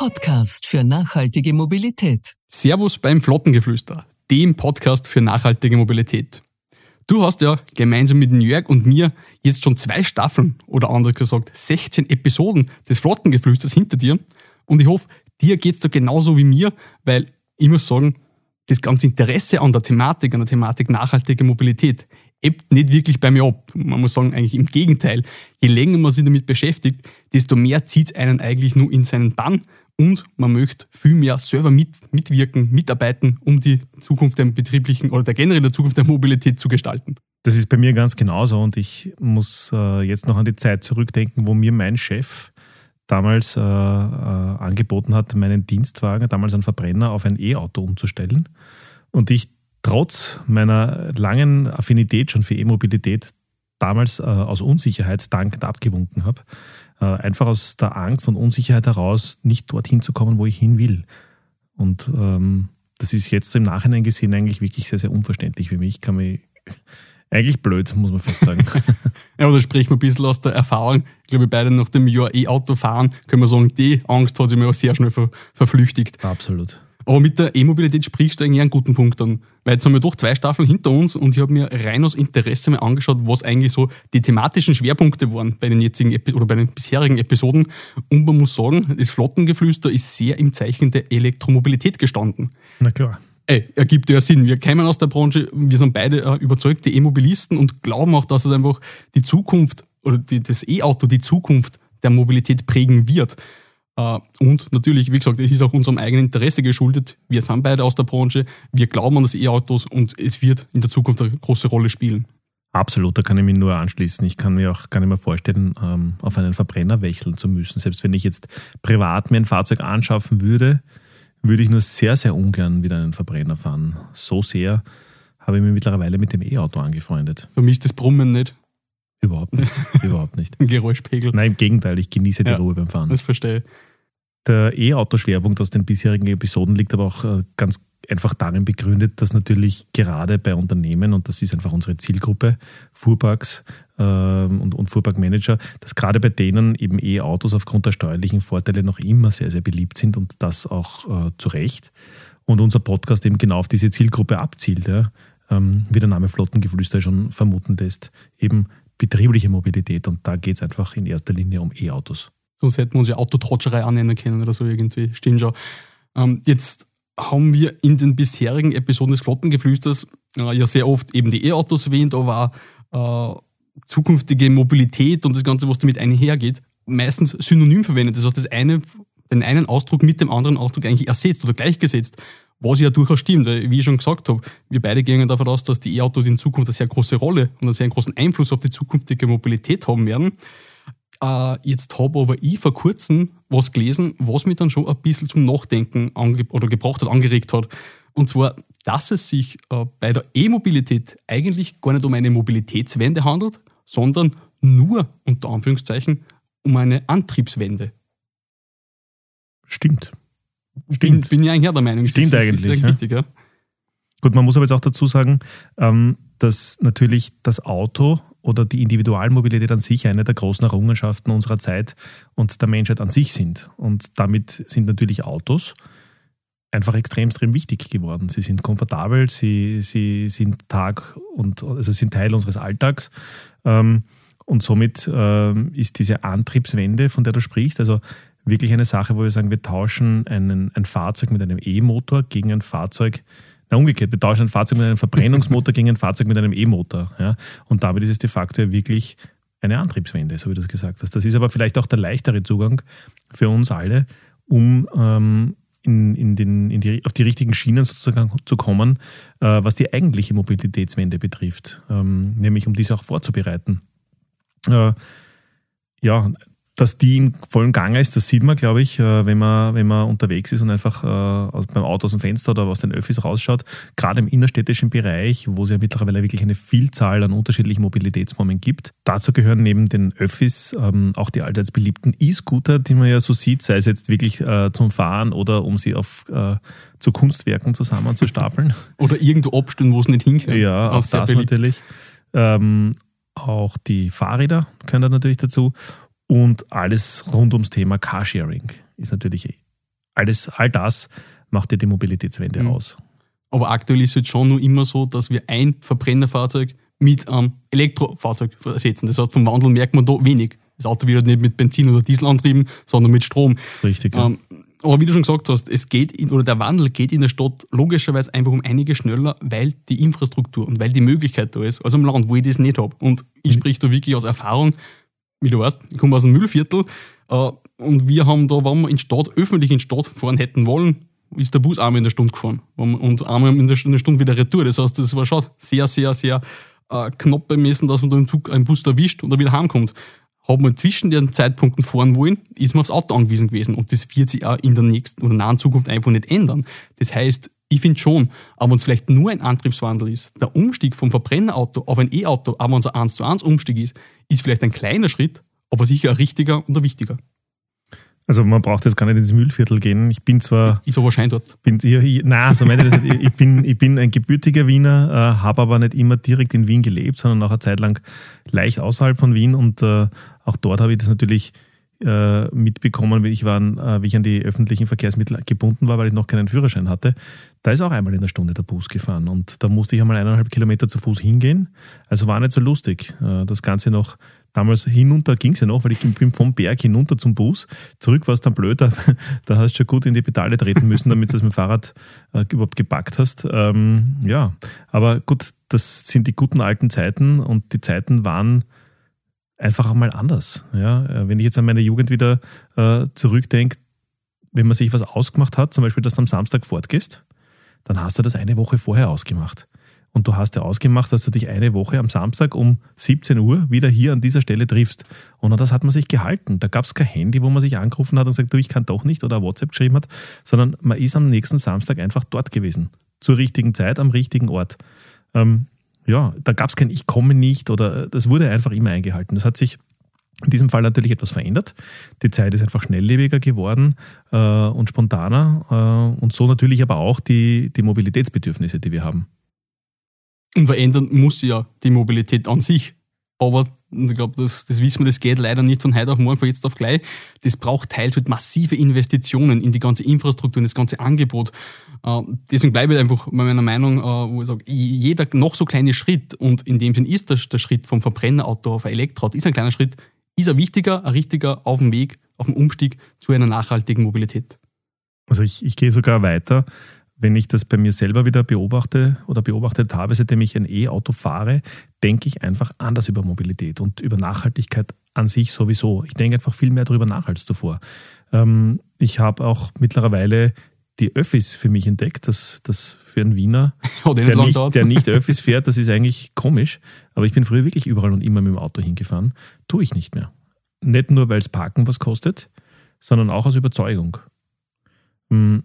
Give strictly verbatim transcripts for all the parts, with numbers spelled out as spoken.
Podcast für nachhaltige Mobilität. Servus beim Flottengeflüster, dem Podcast für nachhaltige Mobilität. Du hast ja gemeinsam mit Jörg und mir jetzt schon zwei Staffeln oder anders gesagt sechzehn Episoden des Flottengeflüsters hinter dir und ich hoffe, dir geht's da genauso wie mir, weil ich muss sagen, das ganze Interesse an der Thematik, an der Thematik nachhaltige Mobilität ebbt nicht wirklich bei mir ab. Man muss sagen, eigentlich im Gegenteil. Je länger man sich damit beschäftigt, desto mehr zieht es einen eigentlich nur in seinen Bann und man möchte viel mehr selber mit, mitwirken, mitarbeiten, um die Zukunft der betrieblichen oder der generell der Zukunft der Mobilität zu gestalten. Das ist bei mir ganz genauso und ich muss äh, jetzt noch an die Zeit zurückdenken, wo mir mein Chef damals äh, äh, angeboten hat, meinen Dienstwagen, damals einen Verbrenner, auf ein E-Auto umzustellen und ich trotz meiner langen Affinität schon für E-Mobilität damals äh, aus Unsicherheit dankend abgewunken habe. Äh, einfach aus der Angst und Unsicherheit heraus, nicht dorthin zu kommen, wo ich hin will. Und ähm, das ist jetzt im Nachhinein gesehen eigentlich wirklich sehr, sehr unverständlich für mich. Ich kann mich eigentlich blöd, muss man fast sagen. Ja, aber da sprechen wir ein bisschen aus der Erfahrung. Ich glaube, beide nach dem Jahr E-Auto fahren, können wir sagen, die Angst hat sich mir auch sehr schnell ver- verflüchtigt. Absolut. Aber mit der E-Mobilität sprichst du eigentlich einen guten Punkt an. Weil jetzt haben wir doch zwei Staffeln hinter uns und ich habe mir rein aus Interesse mal angeschaut, was eigentlich so die thematischen Schwerpunkte waren bei den jetzigen Epi- oder bei den bisherigen Episoden. Und man muss sagen, das Flottengeflüster ist sehr im Zeichen der Elektromobilität gestanden. Na klar. Ey, ergibt ja Sinn. Wir kommen aus der Branche, wir sind beide äh, überzeugte E-Mobilisten und glauben auch, dass es einfach die Zukunft oder die, das E-Auto die Zukunft der Mobilität prägen wird. Und natürlich, wie gesagt, es ist auch unserem eigenen Interesse geschuldet. Wir sind beide aus der Branche, wir glauben an das E-Autos und es wird in der Zukunft eine große Rolle spielen. Absolut, da kann ich mich nur anschließen. Ich kann mir auch gar nicht mehr vorstellen, auf einen Verbrenner wechseln zu müssen. Selbst wenn ich jetzt privat mir ein Fahrzeug anschaffen würde, würde ich nur sehr, sehr ungern wieder einen Verbrenner fahren. So sehr habe ich mich mittlerweile mit dem E-Auto angefreundet. Vermisst das Brummen nicht? Überhaupt nicht, überhaupt nicht. Ein Geräuschpegel. Nein, im Gegenteil, ich genieße die Ja, Ruhe beim Fahren. Das verstehe ich. Der E-Auto-Schwerpunkt aus den bisherigen Episoden liegt aber auch ganz einfach darin begründet, dass natürlich gerade bei Unternehmen, und das ist einfach unsere Zielgruppe, Fuhrparks äh, und, und Fuhrparkmanager, dass gerade bei denen eben E-Autos aufgrund der steuerlichen Vorteile noch immer sehr, sehr beliebt sind und das auch äh, zu Recht. Und unser Podcast eben genau auf diese Zielgruppe abzielt, ja, ähm, wie der Name Flottengeflüster schon vermuten lässt, eben betriebliche Mobilität und da geht es einfach in erster Linie um E-Autos. Sonst hätten wir uns ja Autotrotscherei annehmen können oder so irgendwie. Stimmt schon. Ähm, jetzt haben wir in den bisherigen Episoden des Flottengeflüsters äh, ja sehr oft eben die E-Autos erwähnt, aber äh, zukünftige Mobilität und das Ganze, was damit einhergeht, meistens synonym verwendet. Das heißt, das eine, den einen Ausdruck mit dem anderen Ausdruck eigentlich ersetzt oder gleichgesetzt. Was ja durchaus stimmt, weil, wie ich schon gesagt habe, wir beide gehen davon aus, dass die E-Autos in Zukunft eine sehr große Rolle und einen sehr großen Einfluss auf die zukünftige Mobilität haben werden. Äh, jetzt habe aber ich vor kurzem was gelesen, was mich dann schon ein bisschen zum Nachdenken ange- oder gebracht hat, angeregt hat. Und zwar, dass es sich äh, bei der E-Mobilität eigentlich gar nicht um eine Mobilitätswende handelt, sondern nur, unter Anführungszeichen, um eine Antriebswende. Stimmt. Bin, bin ich eigentlich auch der Meinung. Stimmt das ist, eigentlich. Das ist Ja. wichtig, ja. Gut, man muss aber jetzt auch dazu sagen, dass natürlich das Auto oder die Individualmobilität an sich eine der großen Errungenschaften unserer Zeit und der Menschheit an sich sind. Und damit sind natürlich Autos einfach extrem, extrem wichtig geworden. Sie sind komfortabel, sie, sie sind Tag und also sind Teil unseres Alltags. Und somit ist diese Antriebswende, von der du sprichst, also wirklich eine Sache, wo wir sagen, wir tauschen einen, ein Fahrzeug mit einem E-Motor gegen ein Fahrzeug, na umgekehrt, wir tauschen ein Fahrzeug mit einem Verbrennungsmotor gegen ein Fahrzeug mit einem E-Motor. Ja? Und damit ist es de facto ja wirklich eine Antriebswende, so wie du das gesagt hast. Das ist aber vielleicht auch der leichtere Zugang für uns alle, um ähm, in, in den, in die, auf die richtigen Schienen sozusagen zu kommen, äh, was die eigentliche Mobilitätswende betrifft, ähm, nämlich um diese auch vorzubereiten. Äh, ja, dass die in vollem Gange ist, das sieht man, glaube ich, wenn man, wenn man unterwegs ist und einfach äh, beim Auto aus dem Fenster oder aus den Öffis rausschaut. Gerade im innerstädtischen Bereich, wo es ja mittlerweile wirklich eine Vielzahl an unterschiedlichen Mobilitätsformen gibt. Dazu gehören neben den Öffis ähm, auch die allseits beliebten E-Scooter, die man ja so sieht, sei es jetzt wirklich äh, zum Fahren oder um sie auf äh, zu Kunstwerken zusammenzustapeln. Oder irgendwo abstellen, wo es nicht hinkommt. Ja, auch das beliebt. Natürlich. Ähm, auch die Fahrräder gehören da natürlich dazu. Und alles rund ums Thema Carsharing ist natürlich alles, all das macht ja die Mobilitätswende mhm. aus. Aber aktuell ist es jetzt schon nur immer so, dass wir ein Verbrennerfahrzeug mit einem Elektrofahrzeug ersetzen. Das heißt, vom Wandel merkt man da wenig. Das Auto wird nicht mit Benzin oder Diesel antrieben, sondern mit Strom. Das ist richtig, ja. Ähm, aber wie du schon gesagt hast, es geht in, oder der Wandel geht in der Stadt logischerweise einfach um einige schneller, weil die Infrastruktur und weil die Möglichkeit da ist, als am Land, wo ich das nicht habe. Und ich mhm. spreche da wirklich aus Erfahrung, wie du weißt, ich komme aus dem Müllviertel äh, und wir haben da, wenn wir in Stadt, öffentlich in Stadt fahren hätten wollen, ist der Bus einmal in der Stunde gefahren und einmal in der Stunde wieder retour. Das heißt, das war schon sehr, sehr, sehr äh, knapp bemessen, dass man da im Zug einen Bus erwischt und da wieder heimkommt. Hat man zwischen den Zeitpunkten fahren wollen, ist man aufs Auto angewiesen gewesen. Und das wird sich auch in der nächsten oder nahen Zukunft einfach nicht ändern. Das heißt, ich finde schon, auch wenn es vielleicht nur ein Antriebswandel ist, der Umstieg vom Verbrennerauto auf ein E-Auto, auch wenn es ein eins zu eins Umstieg ist, ist vielleicht ein kleiner Schritt, aber sicher ein richtiger und ein wichtiger. Also man braucht jetzt gar nicht ins Müllviertel gehen. Ich bin zwar... Ist aber wahrscheinlich dort. Bin, ich, ich, nein, so meine ich das nicht. Ich bin, ich bin ein gebürtiger Wiener, äh, habe aber nicht immer direkt in Wien gelebt, sondern auch eine Zeit lang leicht außerhalb von Wien. Und äh, auch dort habe ich das natürlich äh, mitbekommen, wie ich, war, äh, wie ich an die öffentlichen Verkehrsmittel gebunden war, weil ich noch keinen Führerschein hatte. Da ist auch einmal in der Stunde der Bus gefahren. Und da musste ich einmal eineinhalb Kilometer zu Fuß hingehen. Also war nicht so lustig. Äh, das Ganze noch... Damals hinunter ging es ja noch, weil ich bin vom Berg hinunter zum Bus. Zurück war es dann blöd, da, da hast du schon gut in die Pedale treten müssen, damit du das mit dem Fahrrad äh, überhaupt gepackt hast. Ähm, ja, aber gut, das sind die guten alten Zeiten und die Zeiten waren einfach einmal anders. Ja, wenn ich jetzt an meine Jugend wieder äh, zurückdenke, wenn man sich was ausgemacht hat, zum Beispiel, dass du am Samstag fortgehst, dann hast du das eine Woche vorher ausgemacht. Und du hast ja ausgemacht, dass du dich eine Woche am Samstag um siebzehn Uhr wieder hier an dieser Stelle triffst. Und an das hat man sich gehalten. Da gab es kein Handy, wo man sich angerufen hat und sagt, du, ich kann doch nicht, oder WhatsApp geschrieben hat, sondern man ist am nächsten Samstag einfach dort gewesen. Zur richtigen Zeit, am richtigen Ort. Ähm, ja, da gab es kein Ich komme nicht, oder das wurde einfach immer eingehalten. Das hat sich in diesem Fall natürlich etwas verändert. Die Zeit ist einfach schnelllebiger geworden äh, und spontaner äh, und so natürlich aber auch die, die Mobilitätsbedürfnisse, die wir haben. Und verändern muss ja die Mobilität an sich. Aber ich glaube, das, das wissen wir, das geht leider nicht von heute auf morgen, von jetzt auf gleich. Das braucht teils halt massive Investitionen in die ganze Infrastruktur, in das ganze Angebot. Äh, deswegen bleibe ich einfach bei meiner Meinung, äh, wo ich sage, jeder noch so kleine Schritt, und in dem Sinn ist der, der Schritt vom Verbrennerauto auf ein Elektroauto, ist ein kleiner Schritt, ist ein wichtiger, ein richtiger auf dem Weg, auf dem Umstieg zu einer nachhaltigen Mobilität. Also ich, ich gehe sogar weiter. Wenn ich das bei mir selber wieder beobachte oder beobachtet habe, seitdem ich ein E-Auto fahre, denke ich einfach anders über Mobilität und über Nachhaltigkeit an sich sowieso. Ich denke einfach viel mehr darüber nach als zuvor. Ähm, ich habe auch mittlerweile die Öffis für mich entdeckt, dass das für einen Wiener, oh, der, nicht, der nicht Öffis fährt, das ist eigentlich komisch. Aber ich bin früher wirklich überall und immer mit dem Auto hingefahren. Tue ich nicht mehr. Nicht nur, weil es Parken was kostet, sondern auch aus Überzeugung. Hm.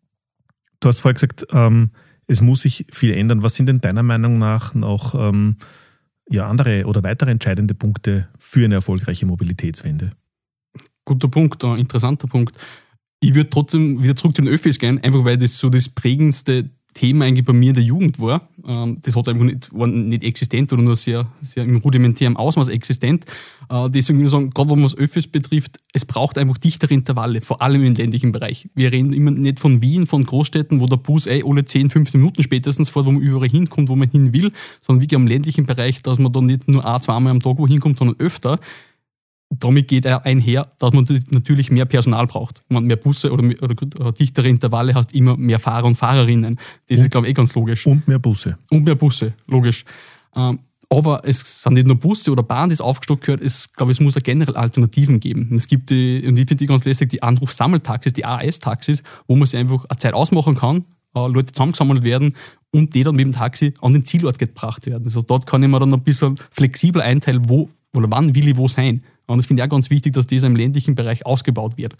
Du hast vorher gesagt, ähm, es muss sich viel ändern. Was sind denn deiner Meinung nach noch ähm, ja, andere oder weitere entscheidende Punkte für eine erfolgreiche Mobilitätswende? Guter Punkt, ein interessanter Punkt. Ich würde trotzdem wieder zurück zu den Öffis gehen, einfach weil das so das prägendste Thema eigentlich bei mir in der Jugend war. Das hat einfach nicht, war nicht existent oder nur sehr, sehr im rudimentären Ausmaß existent. Deswegen würde ich sagen, gerade wenn man das Öffis betrifft, es braucht einfach dichtere Intervalle, vor allem im ländlichen Bereich. Wir reden immer nicht von Wien, von Großstädten, wo der Bus eh alle zehn, fünfzehn Minuten spätestens fährt, wo man überall hinkommt, wo man hin will, sondern wirklich am ländlichen Bereich, dass man da nicht nur ein, zweimal am Tag wo hinkommt, sondern öfter. Damit geht er einher, dass man natürlich mehr Personal braucht. Man mehr Busse oder, mehr, oder dichtere Intervalle hast, immer mehr Fahrer und Fahrerinnen. Das und, ist, glaube ich, eh ganz logisch. Und mehr Busse. Und mehr Busse, logisch. Ähm, aber es sind nicht nur Busse oder Bahn, das aufgestockt gehört. Es, glaube ich, es muss ja generell Alternativen geben. Und es gibt die, und ich finde die ganz lässig, die Anruf-Sammeltaxis, die A A S-Taxis, wo man sich einfach eine Zeit ausmachen kann, äh, Leute zusammengesammelt werden und die dann mit dem Taxi an den Zielort gebracht werden. Also dort kann ich mir dann ein bisschen flexibel einteilen, wo oder wann will ich wo sein. Und das finde ich auch ganz wichtig, dass das im ländlichen Bereich ausgebaut wird.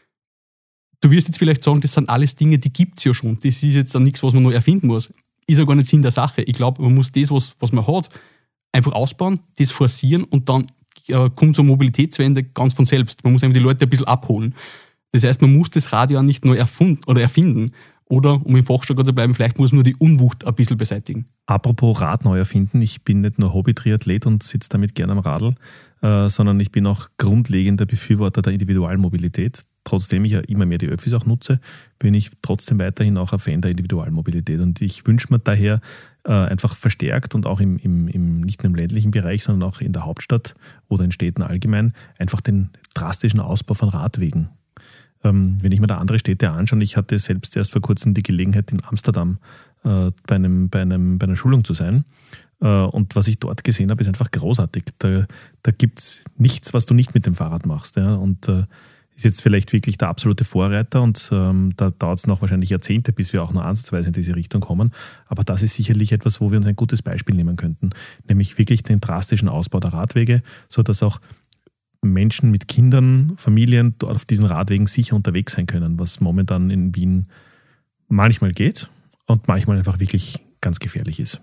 Du wirst jetzt vielleicht sagen, das sind alles Dinge, die gibt es ja schon. Das ist jetzt dann nichts, was man nur erfinden muss. Ist ja gar nicht Sinn der Sache. Ich glaube, man muss das, was, was man hat, einfach ausbauen, das forcieren und dann äh, kommt so eine Mobilitätswende ganz von selbst. Man muss einfach die Leute ein bisschen abholen. Das heißt, man muss das Radio auch nicht nur erfunden oder erfinden. Oder, um im Fachjargon zu bleiben, vielleicht muss man nur die Unwucht ein bisschen beseitigen. Apropos Rad neu erfinden, ich bin nicht nur Hobby-Triathlet und sitze damit gerne am Radl, äh, sondern ich bin auch grundlegender Befürworter der Individualmobilität. trotzdem ich ja immer mehr die Öffis auch nutze, bin ich trotzdem weiterhin auch ein Fan der Individualmobilität. Und ich wünsche mir daher äh, einfach verstärkt und auch im, im, im, nicht nur im ländlichen Bereich, sondern auch in der Hauptstadt oder in Städten allgemein einfach den drastischen Ausbau von Radwegen. Ähm, wenn ich mir da andere Städte anschaue, ich hatte selbst erst vor kurzem die Gelegenheit in Amsterdam äh, bei, einem, bei, einem, bei einer Schulung zu sein. Und was ich dort gesehen habe, ist einfach großartig. Da, da gibt es nichts, was du nicht mit dem Fahrrad machst. Ja? Und äh, ist jetzt vielleicht wirklich der absolute Vorreiter und ähm, da dauert es noch wahrscheinlich Jahrzehnte, bis wir auch nur ansatzweise in diese Richtung kommen. Aber das ist sicherlich etwas, wo wir uns ein gutes Beispiel nehmen könnten. Nämlich wirklich den drastischen Ausbau der Radwege, sodass auch Menschen mit Kindern, Familien dort auf diesen Radwegen sicher unterwegs sein können, was momentan in Wien manchmal geht und manchmal einfach wirklich ganz gefährlich ist.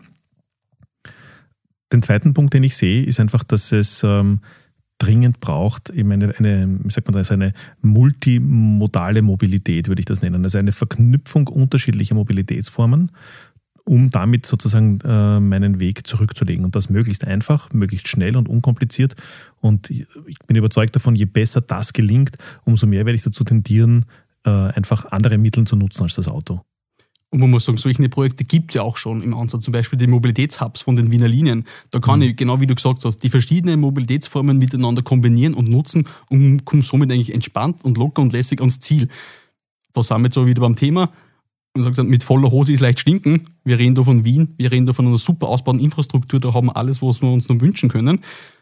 Den zweiten Punkt, den ich sehe, ist einfach, dass es ähm, dringend braucht, eben eine, eine, wie sagt man das, eine multimodale Mobilität, würde ich das nennen. Also eine Verknüpfung unterschiedlicher Mobilitätsformen, um damit sozusagen äh, meinen Weg zurückzulegen. Und das möglichst einfach, möglichst schnell und unkompliziert. Und ich bin überzeugt davon, je besser das gelingt, umso mehr werde ich dazu tendieren, äh, einfach andere Mittel zu nutzen als das Auto. Und man muss sagen, solche Projekte gibt es ja auch schon im Ansatz, zum Beispiel die Mobilitätshubs von den Wiener Linien. Da kann mhm. ich, genau wie du gesagt hast, die verschiedenen Mobilitätsformen miteinander kombinieren und nutzen und komme somit eigentlich entspannt und locker und lässig ans Ziel. Da sind wir jetzt auch wieder beim Thema. Man sagt, mit voller Hose ist leicht stinken. Wir reden da von Wien, wir reden da von einer super ausgebauten Infrastruktur, da haben wir alles, was wir uns noch wünschen können.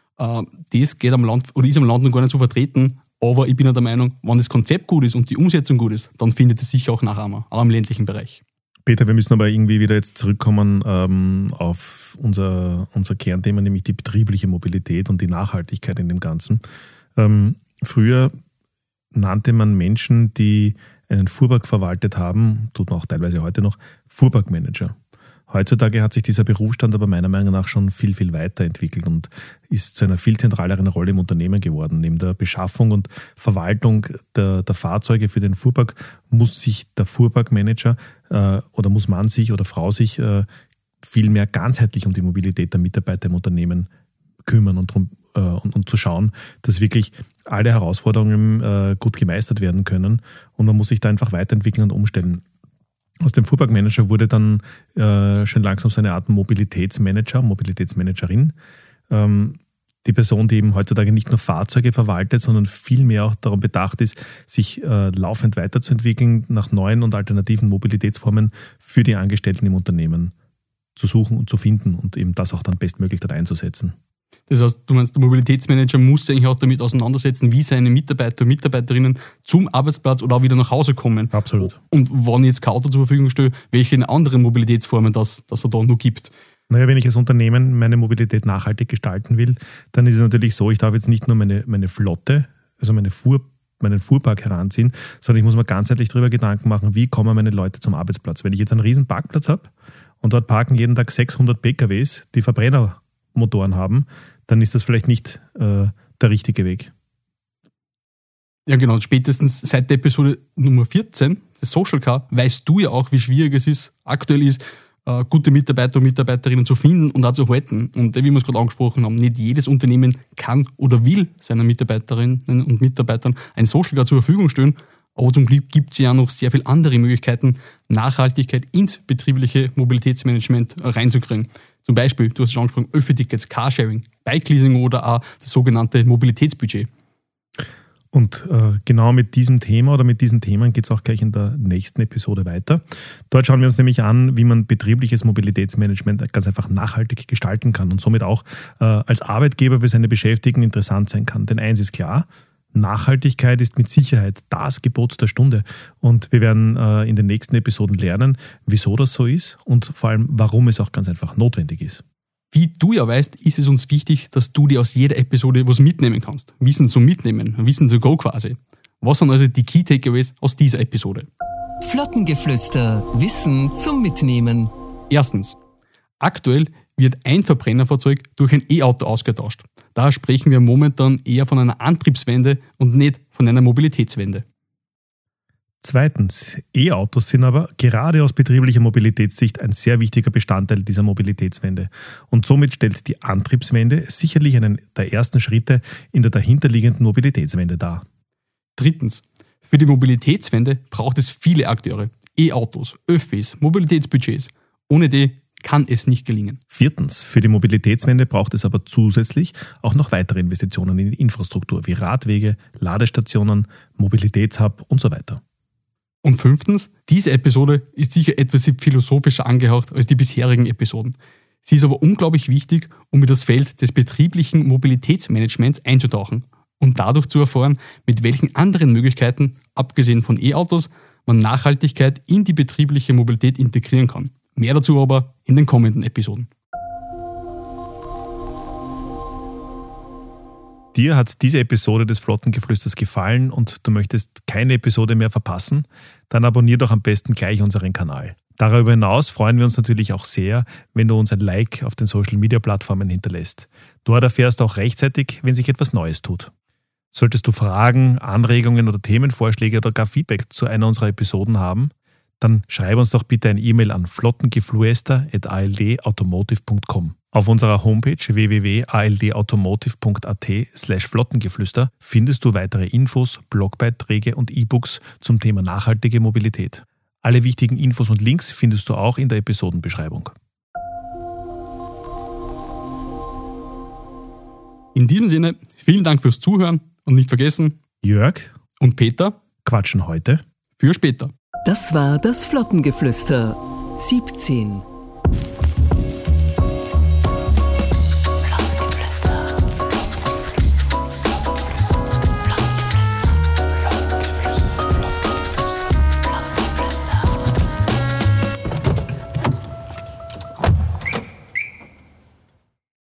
Das geht am Land oder ist am Land noch gar nicht so vertreten. Aber ich bin ja der Meinung, wenn das Konzept gut ist und die Umsetzung gut ist, dann findet es sicher auch Nachahmer, auch im ländlichen Bereich. Peter, wir müssen aber irgendwie wieder jetzt zurückkommen ähm, auf unser, unser Kernthema, nämlich die betriebliche Mobilität und die Nachhaltigkeit in dem Ganzen. Ähm, früher nannte man Menschen, die einen Fuhrpark verwaltet haben, tut man auch teilweise heute noch, Fuhrparkmanager. Heutzutage hat sich dieser Berufsstand aber meiner Meinung nach schon viel, viel weiterentwickelt und ist zu einer viel zentraleren Rolle im Unternehmen geworden. Neben der Beschaffung und Verwaltung der, der Fahrzeuge für den Fuhrpark muss sich der Fuhrparkmanager äh, oder muss man sich oder Frau sich äh, viel mehr ganzheitlich um die Mobilität der Mitarbeiter im Unternehmen kümmern und, drum, äh, und, und zu schauen, dass wirklich alle Herausforderungen äh, gut gemeistert werden können und man muss sich da einfach weiterentwickeln und umstellen. Aus dem Fuhrparkmanager wurde dann äh, schon langsam so eine Art Mobilitätsmanager, Mobilitätsmanagerin. Ähm, die Person, die eben heutzutage nicht nur Fahrzeuge verwaltet, sondern vielmehr auch darum bedacht ist, sich äh, laufend weiterzuentwickeln, nach neuen und alternativen Mobilitätsformen für die Angestellten im Unternehmen zu suchen und zu finden und eben das auch dann bestmöglich dort einzusetzen. Das heißt, du meinst, der Mobilitätsmanager muss sich eigentlich auch damit auseinandersetzen, wie seine Mitarbeiter und Mitarbeiterinnen zum Arbeitsplatz oder auch wieder nach Hause kommen. Absolut. Und wenn ich jetzt kein Auto zur Verfügung stelle, welche anderen Mobilitätsformen das, das er da noch gibt. Naja, wenn ich als Unternehmen meine Mobilität nachhaltig gestalten will, dann ist es natürlich so, ich darf jetzt nicht nur meine, meine Flotte, also meine Fuhr, meinen Fuhrpark heranziehen, sondern ich muss mir ganzheitlich darüber Gedanken machen, wie kommen meine Leute zum Arbeitsplatz. Wenn ich jetzt einen riesen Parkplatz habe und dort parken jeden Tag sechshundert P K Ws, die Verbrennermotoren haben, dann ist das vielleicht nicht äh, der richtige Weg. Ja genau, spätestens seit der Episode Nummer vierzehn, das Social Car, weißt du ja auch, wie schwierig es ist, aktuell ist, äh, gute Mitarbeiter und Mitarbeiterinnen zu finden und auch zu halten. Und wie wir es gerade angesprochen haben, nicht jedes Unternehmen kann oder will seinen Mitarbeiterinnen und Mitarbeitern ein Social Car zur Verfügung stellen, aber zum Glück gibt es ja noch sehr viele andere Möglichkeiten, Nachhaltigkeit ins betriebliche Mobilitätsmanagement reinzukriegen. Zum Beispiel, du hast es schon angesprochen, Öffi-Tickets, Carsharing, Bike-Leasing oder auch das sogenannte Mobilitätsbudget. Und äh, genau mit diesem Thema oder mit diesen Themen geht es auch gleich in der nächsten Episode weiter. Dort schauen wir uns nämlich an, wie man betriebliches Mobilitätsmanagement ganz einfach nachhaltig gestalten kann und somit auch äh, als Arbeitgeber für seine Beschäftigten interessant sein kann. Denn eins ist klar, Nachhaltigkeit ist mit Sicherheit das Gebot der Stunde. Und wir werden äh, in den nächsten Episoden lernen, wieso das so ist und vor allem, warum es auch ganz einfach notwendig ist. Wie du ja weißt, ist es uns wichtig, dass du dir aus jeder Episode was mitnehmen kannst. Wissen zum Mitnehmen, Wissen to go quasi. Was sind also die Key Takeaways aus dieser Episode? Flottengeflüster. Wissen zum Mitnehmen. Erstens. Aktuell wird ein Verbrennerfahrzeug durch ein E-Auto ausgetauscht. Daher sprechen wir momentan eher von einer Antriebswende und nicht von einer Mobilitätswende. Zweitens, E-Autos sind aber gerade aus betrieblicher Mobilitätssicht ein sehr wichtiger Bestandteil dieser Mobilitätswende. Und somit stellt die Antriebswende sicherlich einen der ersten Schritte in der dahinterliegenden Mobilitätswende dar. Drittens, Für die Mobilitätswende braucht es viele Akteure. E-Autos, Öffis, Mobilitätsbudgets. Ohne die kann es nicht gelingen. Viertens, für die Mobilitätswende braucht es aber zusätzlich auch noch weitere Investitionen in die Infrastruktur wie Radwege, Ladestationen, Mobilitätshub und so weiter. Und fünftens, diese Episode ist sicher etwas philosophischer angehaucht als die bisherigen Episoden. Sie ist aber unglaublich wichtig, um in das Feld des betrieblichen Mobilitätsmanagements einzutauchen und dadurch zu erfahren, mit welchen anderen Möglichkeiten, abgesehen von E-Autos, man Nachhaltigkeit in die betriebliche Mobilität integrieren kann. Mehr dazu aber in den kommenden Episoden. Dir hat diese Episode des Flottengeflüsters gefallen und du möchtest keine Episode mehr verpassen? Dann abonnier doch am besten gleich unseren Kanal. Darüber hinaus freuen wir uns natürlich auch sehr, wenn du uns ein Like auf den Social-Media-Plattformen hinterlässt. Dort erfährst du auch rechtzeitig, wenn sich etwas Neues tut. Solltest du Fragen, Anregungen oder Themenvorschläge oder gar Feedback zu einer unserer Episoden haben, dann schreib uns doch bitte ein E-Mail an flottengefluester at a l d automotive punkt com. Auf unserer Homepage w w w punkt a l d automotive punkt a t slash flottengeflüster findest du weitere Infos, Blogbeiträge und E-Books zum Thema nachhaltige Mobilität. Alle wichtigen Infos und Links findest du auch in der Episodenbeschreibung. In diesem Sinne, vielen Dank fürs Zuhören und nicht vergessen, Jörg und Peter quatschen heute für später. Das war das Flottengeflüster siebzehn.